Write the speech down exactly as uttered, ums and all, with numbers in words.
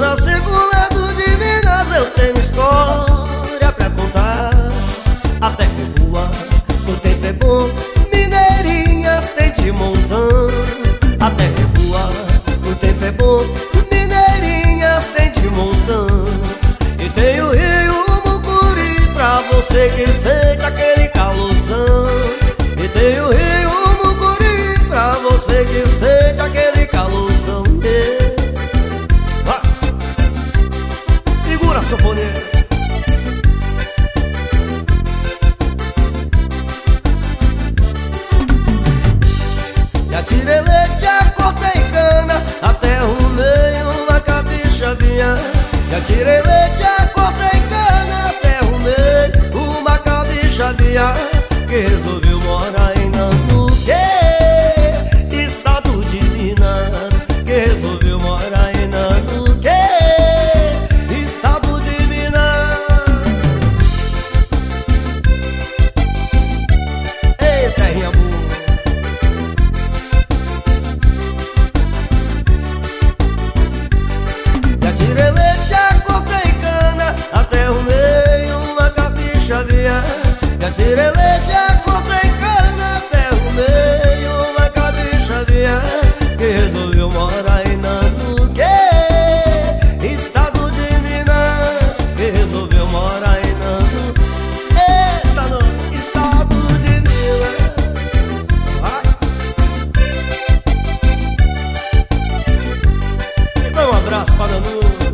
Acebolado de Minas eu tenho história pra contar. A terra é boa, o tempo é bom, mineirinhas tem de montão. A terra é boa, o tempo é bom, mineirinhas tem de montão. E tem o rio Mucuri pra você que sente aquele calorzão. E tem o rio Mucuri pra você que sente aquele calorzão. Segura, sanfoneiro. Já tirei leite, já cortei cana, até arrumei uma cabicha vinha. Já tirei leite, já cortei cana, até arrumei uma cabicha vinha. Que resolveu morar em Nambuquê, estado de Minas. Que resolveu morar em Nambuquê, estado de Minas. Ei, terrinha boa. Já tirei leite, já cortei cana, até arrumei uma capicha vinha. Já tirei leite, já cortei cana, até arrumei uma capicha vinha. Que resolveu morar em Nambuquê, estado de Minas. Que resolveu morar em Nambuquê, eita, no estado de Minas. Vai. Então um abraço para Nanu.